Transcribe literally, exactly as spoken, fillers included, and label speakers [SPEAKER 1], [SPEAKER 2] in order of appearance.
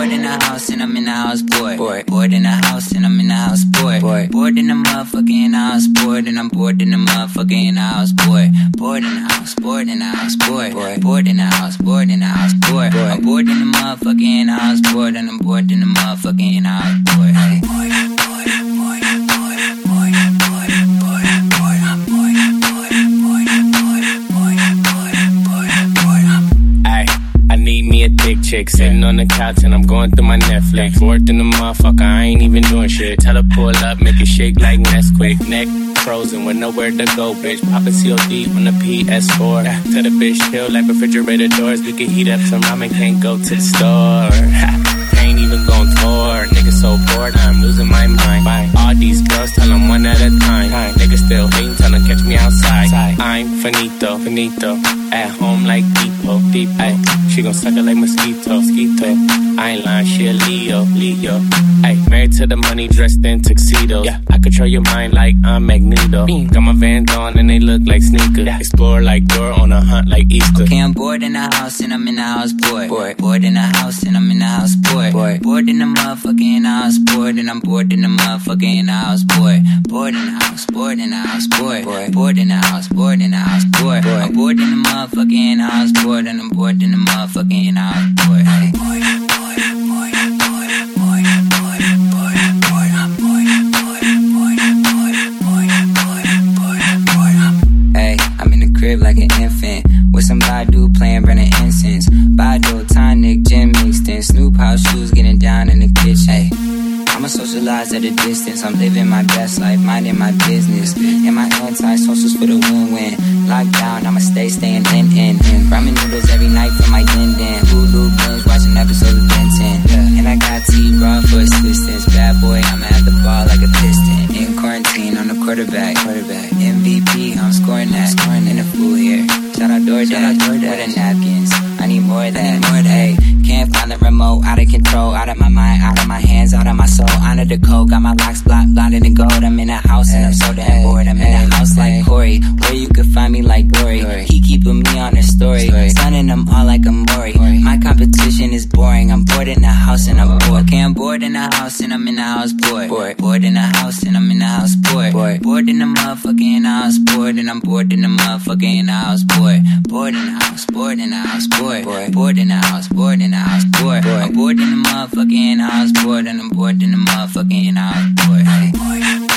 [SPEAKER 1] bored in the house and I'm in the house bored. Bored, bored in the house and I'm in the house bored. Bored, bored in the motherfucking house bored and I'm bored in the motherfucking house bored. Bored in the house, bored in the house bored. Bored, bored in the house, bored in the house bored. I'm bored in the motherfucking house bored and I'm bored in the motherfucking house bored. Hey. Bored, bored, bored, bored, bored, bored, bored, bored. I'm bored, bored, bored, bored, bored, bored, bored, bored.
[SPEAKER 2] Ay, I need me a thick chick sitting on the couch and I'm going through my Netflix. Fourth in the motherfucker, I ain't even doing shit. Tell her pull up, make it shake like Nesquik. Neck frozen with nowhere to go, bitch. Pop a C O D on the P S four. Tell the bitch chill like refrigerator doors. We can heat up some ramen, can't go to the store. Ain't even gon' tour. Niggas so bored, I'm losing my mind. Bye. All these girls tell them one at a time. time. Niggas still hating, tell them catch me outside. Side. I'm finito, finito. At home like Depot, deep. Ay. She gon' suck it like mosquito, mosquito. I ain't lying, she a Leo, Leo. Ay. Married to the money, dressed in tuxedos. Yeah. I control your mind like I'm Magneto. Mm. Got my Vans on and they look like sneakers. Yeah. Explore like Dora on a hunt like Easter.
[SPEAKER 1] Okay, I'm bored in the house and I'm in the house bored. Bored, bored in the house and I'm in the house bored. Bored, bored in the motherfucking house bored and I'm bored in the motherfucking house bored. Bored in the house, bored in the house bored. Bored, bored in the house, bored in the house bored. I'm bored in the motherfucking house bored and I'm bored in the motherfucking house bored. Hey. Bored, bored, bored, bored, bored, bored, bored, bored. I'm bored, bored, bored, bored, bored, bored, bored, bored. Hey, I'm in the crib like an infant with some Badu playing burning incense. Badu, tonic, gin mixed in. Snoop House shoes getting down in the kitchen. Hey. I'ma socialize at a distance. I'm living my best life, minding my business. And my anti-socials for the win-win. Lockdown, I'ma stay, staying in, in, in. Ramen noodles every night for my din-din. Hulu binge, watching episodes of Ben ten. Yeah. And I got T-Raw for assistance. Bad boy, I'ma at the ball like a piston. In quarantine, I'm the quarterback. quarterback. M V P, I'm scoring that. Scoring in the food here. Shout out DoorDash, Shout out DoorDash. With the napkins. I need more of that. I need more of that. Hey, can't find the remote, out of control, out of my mind, out of my hands, out of my soul. Under the code, got my locks blocked, blinded in gold. I'm in a house and I'm so damn bored. I'm in a house like Corey, where you could find me like Dory. He keeping me on his story, stunning them all like a Maury. My competition is boring. I'm bored in the house and I'm bored. Okay, I'm bored in the house and I'm in the house bored. Bored, bored in the house and I'm in the house bored. Bored, bored in the motherfucking house bored and I'm bored in the motherfucking house bored. Bored in the house, bored in the house bored. Bored, bored in the house, bored in the house bored. I'm bored in the motherfucking house bored and I'm bored in the motherfucking house bored. Hey.